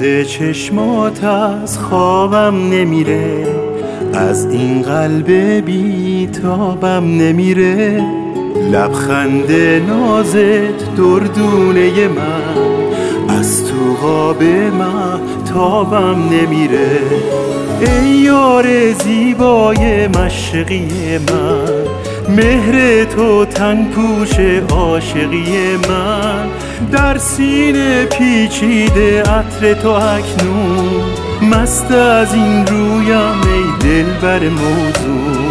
یاد چشمات از خوابم نمیره، از این قلب بیتابم نمیره. لبخند نازت دردونه من، از تو قاب مهتابم نمیره. ای یار زیبای مشرقی من، مهر تو تن پوش عاشقی من. در سینه پیچیده عطر تو اکنون، مست از این رویم ای دلبر موزون.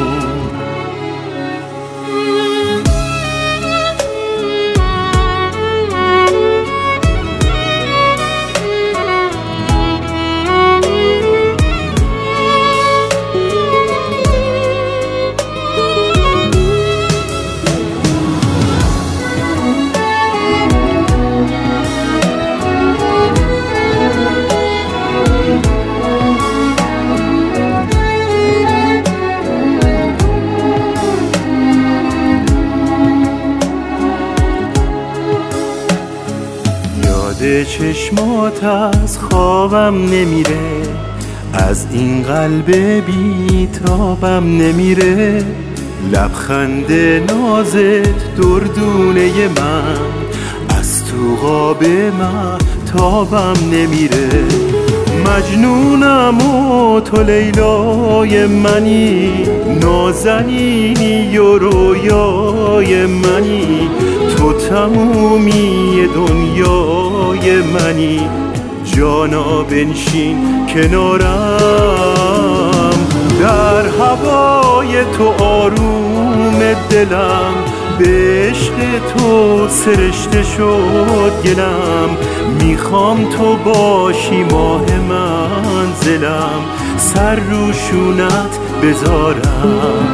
چشمات از خوابم نمیره، از این قلب بیتابم نمیره. لبخند نازت دردونه من، از تو قاب مهتابم نمیره. مجنونم و تو لیلای منی، نازنینی و رویای منی. تو تمومی دنیای منی، جانا بنشین کنارم. در هوای تو آروم دلم، به عشق تو سرشته شد گلم. میخوام تو باشی ماه منزلم، سر رو شونت بذارم.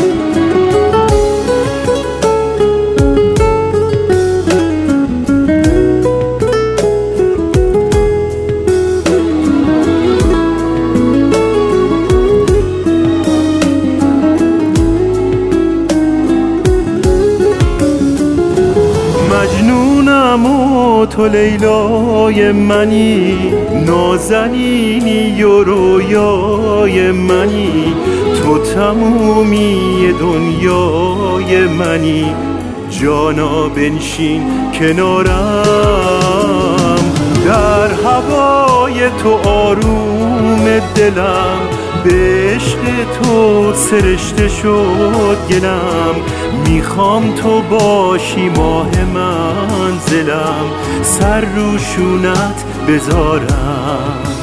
مجنونم و تو لیلای منی، نازنینی و رویای منی. تو تمومی دنیای منی، جانا بنشین کنارم. در هوای تو آروم دلم، به عشق تو سرشته شد گلم. میخوام تو باشی ماه منزلم، سر رو شونت بذارم.